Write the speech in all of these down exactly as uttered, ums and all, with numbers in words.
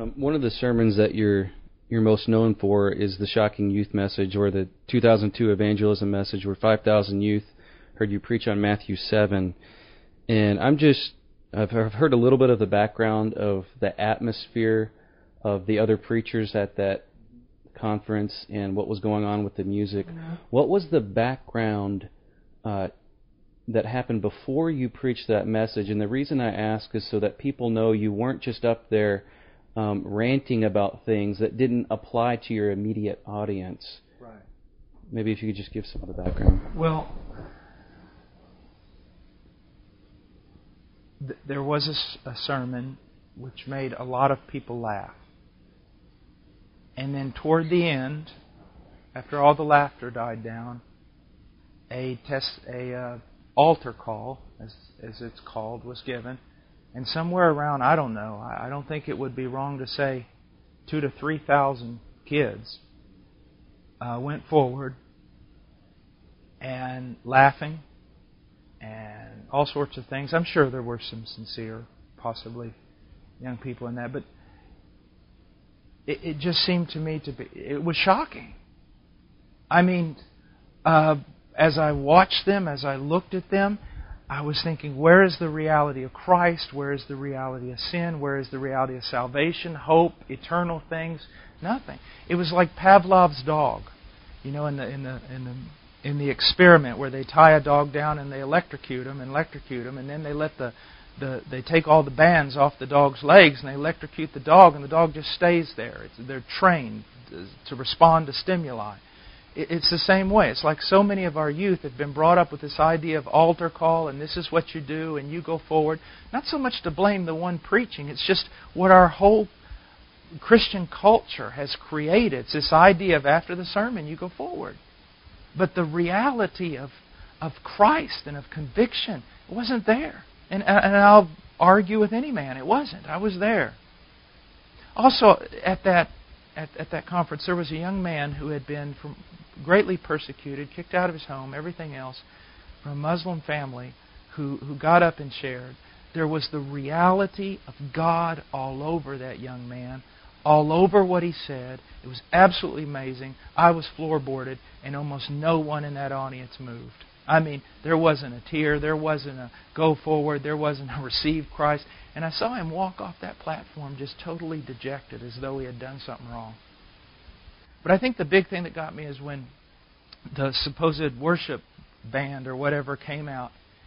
Um, one of the sermons that you're you're most known for is the Shocking Youth Message, or the two thousand two Evangelism Message, where five thousand youth heard you preach on Matthew seven. And I'm just, I've heard a little bit of the background of the atmosphere of the other preachers at that conference and what was going on with the music. Mm-hmm. What was the background uh, that happened before you preached that message? And the reason I ask is so that people know you weren't just up there um, ranting about things that didn't apply to your immediate audience. Right. Maybe if you could just give some of the background. Well, th- there was a, a sermon which made a lot of people laugh. And then toward the end, after all the laughter died down, a test, a uh, altar call, as as it's called, was given, and somewhere around, I don't know, I, I don't think it would be wrong to say, two to three thousand kids uh, went forward and laughing and all sorts of things. I'm sure there were some sincere, possibly, young people in that, but it, it just seemed to me to be, it was shocking. I mean, uh, as I watched them, as I looked at them, I was thinking, where is the reality of Christ? Where is the reality of sin? Where is the reality of salvation, hope, eternal things? Nothing. It was like Pavlov's dog, you know, in the in the in the in the experiment where they tie a dog down and they electrocute him and electrocute him, and then they let the the they take all the bands off the dog's legs and they electrocute the dog, and the dog just stays there. It's, they're trained to respond to stimuli. It's the same way. It's like so many of our youth have been brought up with this idea of altar call, and this is what you do, and you go forward. Not so much to blame the one preaching. It's just what our whole Christian culture has created. It's this idea of after the sermon, you go forward. But the reality of of Christ and of conviction, it wasn't there. And, and I'll argue with any man, it wasn't. I was there. Also, at that At, at that conference, there was a young man who had been from, greatly persecuted, kicked out of his home, everything else, from a Muslim family who, who got up and shared. There was the reality of God all over that young man, all over what he said. It was absolutely amazing. I was floorboarded, and almost no one in that audience moved. I mean, there wasn't a tear, there wasn't a go forward, there wasn't a receive Christ. And I saw him walk off that platform just totally dejected, as though he had done something wrong. But I think the big thing that got me is when the supposed worship band or whatever came out,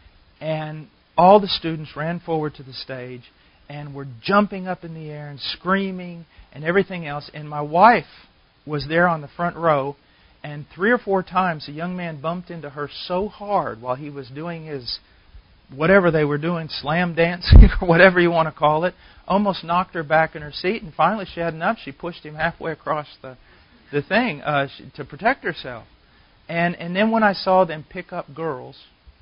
and all the students ran forward to the stage and were jumping up in the air and screaming and everything else. And my wife was there on the front row, and three or four times a young man bumped into her so hard while he was doing his whatever they were doing, slam dancing or whatever you want to call it, almost knocked her back in her seat. And finally she had enough. She pushed him halfway across the the thing uh, to protect herself. And and then when I saw them pick up girls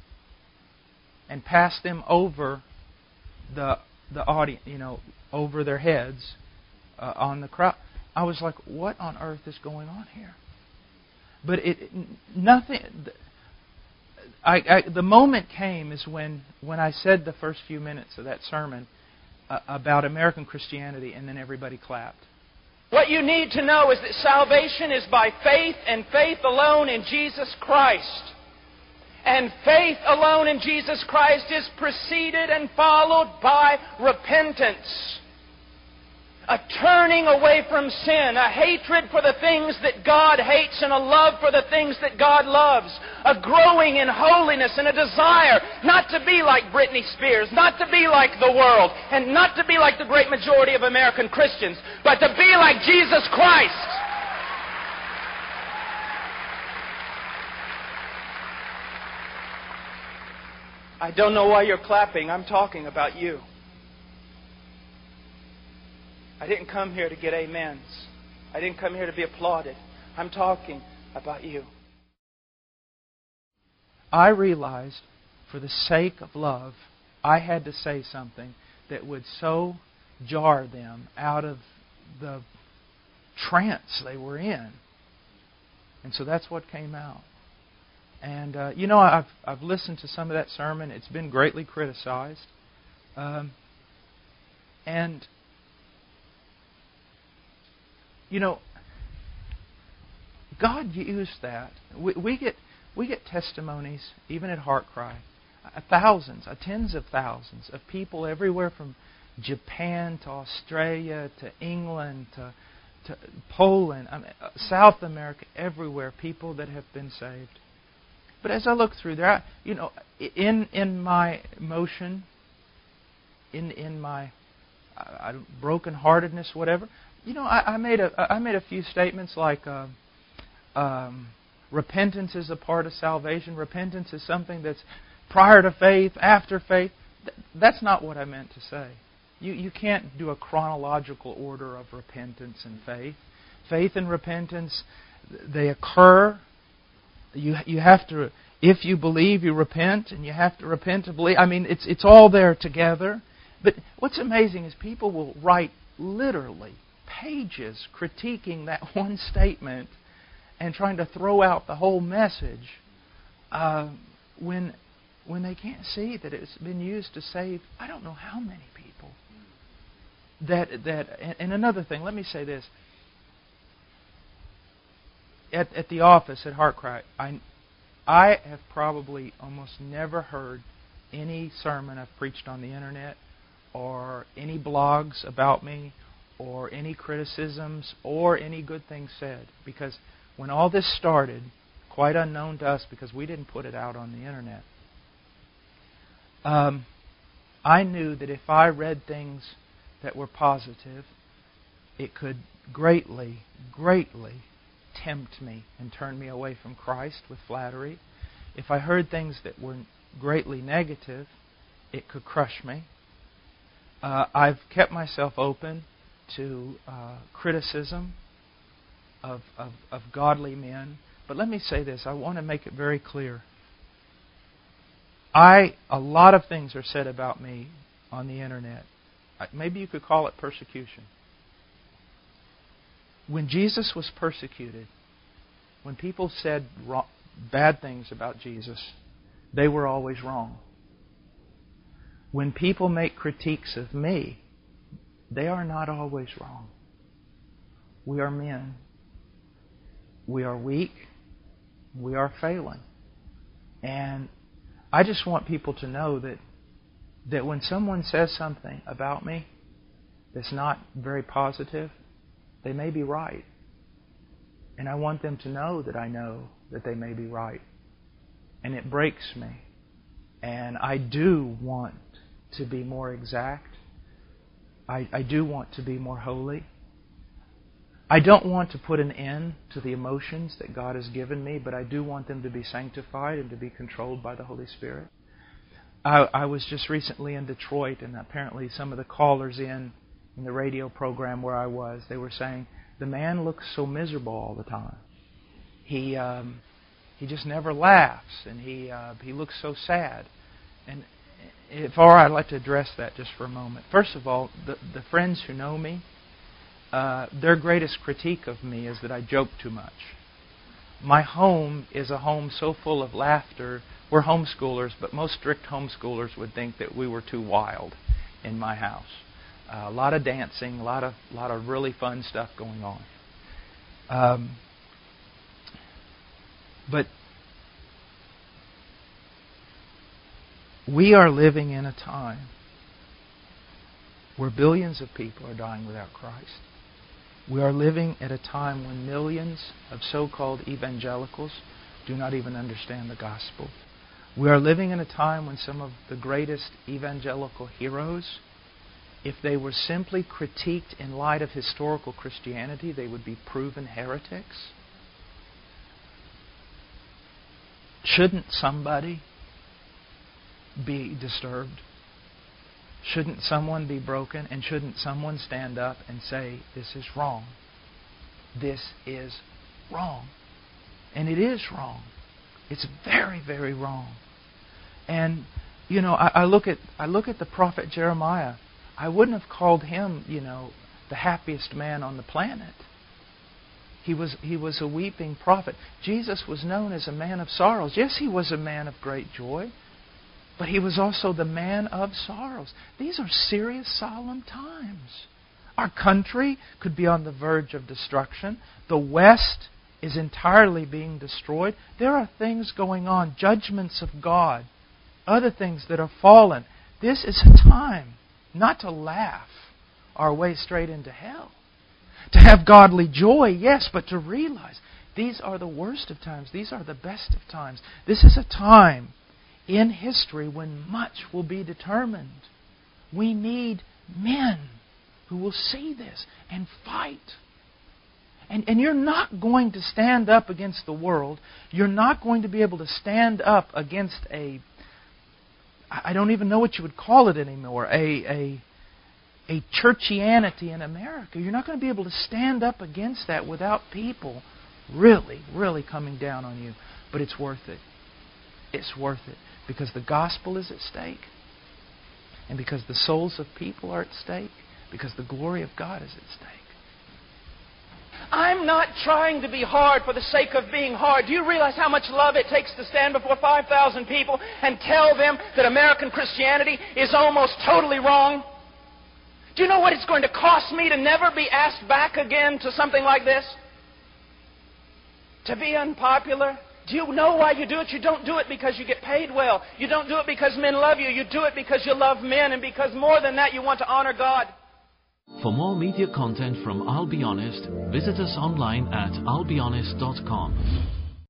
and pass them over the the audience, you know, over their heads uh, on the crowd, I was like, what on earth is going on here? But it nothing. I, I, the moment came is when, when I said the first few minutes of that sermon uh, about American Christianity, and then everybody clapped. What you need to know is that salvation is by faith, and faith alone in Jesus Christ. And faith alone in Jesus Christ is preceded and followed by repentance. A turning away from sin, a hatred for the things that God hates, and a love for the things that God loves. A growing in holiness and a desire not to be like Britney Spears, not to be like the world, and not to be like the great majority of American Christians, but to be like Jesus Christ. I don't know why you're clapping. I'm talking about you. I didn't come here to get amens. I didn't come here to be applauded. I'm talking about you. I realized, for the sake of love, I had to say something that would so jar them out of the trance they were in. And so that's what came out. And, uh, you know, I've I've listened to some of that sermon. It's been greatly criticized. Um, and... You know, God used that. We, we get we get testimonies, even at HeartCry, uh, thousands, uh, tens of thousands of people everywhere from Japan to Australia to England to, to Poland, I mean, uh, South America, everywhere, people that have been saved. But as I look through there, I, you know, in in my emotion, in in my uh, brokenheartedness, whatever, you know, I, I made a I made a few statements like, uh, um, repentance is a part of salvation. Repentance is something that's prior to faith, after faith. Th- that's not what I meant to say. You you can't do a chronological order of repentance and faith. Faith and repentance, they occur. You you have to, if you believe, you repent, and you have to repent to believe. I mean, it's it's all there together. But what's amazing is people will write literally pages critiquing that one statement and trying to throw out the whole message uh, when when they can't see that it's been used to save I don't know how many people. That that and another thing, let me say this. At, at the office at HeartCry, I, I have probably almost never heard any sermon I've preached on the internet or any blogs about me or any criticisms or any good things said. Because when all this started, quite unknown to us because we didn't put it out on the internet, um, I knew that if I read things that were positive, it could greatly, greatly tempt me and turn me away from Christ with flattery. If I heard things that were greatly negative, it could crush me. Uh, I've kept myself open to uh, criticism of, of, of godly men. But let me say this. I want to make it very clear. I a lot of things are said about me on the internet. Maybe you could call it persecution. When Jesus was persecuted, when people said wrong, bad things about Jesus, they were always wrong. When people make critiques of me, they are not always wrong. We are men. We are weak. We are failing. And I just want people to know that that when someone says something about me that's not very positive, they may be right. And I want them to know that I know that they may be right. And it breaks me. And I do want to be more exact. I, I do want to be more holy. I don't want to put an end to the emotions that God has given me, but I do want them to be sanctified and to be controlled by the Holy Spirit. I, I was just recently in Detroit, and apparently some of the callers in in the radio program where I was, they were saying, the man looks so miserable all the time. He um, he just never laughs, and he uh, he looks so sad. And if all right, I'd like to address that just for a moment. First of all, the, the friends who know me, uh, their greatest critique of me is that I joke too much. My home is a home so full of laughter. We're homeschoolers, but most strict homeschoolers would think that we were too wild in my house. Uh, a lot of dancing, a lot of lot of really fun stuff going on. Um, but we are living in a time where billions of people are dying without Christ. We are living at a time when millions of so-called evangelicals do not even understand the gospel. We are living in a time when some of the greatest evangelical heroes, if they were simply critiqued in light of historical Christianity, they would be proven heretics. Shouldn't somebody be disturbed? Shouldn't someone be broken? And shouldn't someone stand up and say, this is wrong? This is wrong. And it is wrong. It's very, very wrong. And, you know, I, I look at I look at the prophet Jeremiah. I wouldn't have called him, you know, the happiest man on the planet. He was he was a weeping prophet. Jesus was known as a man of sorrows. Yes, he was a man of great joy, but he was also the man of sorrows. These are serious, solemn times. Our country could be on the verge of destruction. The West is entirely being destroyed. There are things going on, judgments of God, other things that are fallen. This is a time not to laugh our way straight into hell. To have godly joy, yes, but to realize these are the worst of times. These are the best of times. This is a time in history when much will be determined. We need men who will see this and fight. And, and you're not going to stand up against the world. You're not going to be able to stand up against a, I don't even know what you would call it anymore, a, a, a churchianity in America. You're not going to be able to stand up against that without people really, really coming down on you. But it's worth it. It's worth it. Because the gospel is at stake. And because the souls of people are at stake. Because the glory of God is at stake. I'm not trying to be hard for the sake of being hard. Do you realize how much love it takes to stand before five thousand people and tell them that American Christianity is almost totally wrong? Do you know what it's going to cost me to never be asked back again to something like this? To be unpopular? Do you know why you do it? You don't do it because you get paid well. You don't do it because men love you. You do it because you love men, and because more than that, you want to honor God. For more media content from I'll Be Honest, visit us online at I'll Be Honest dot com.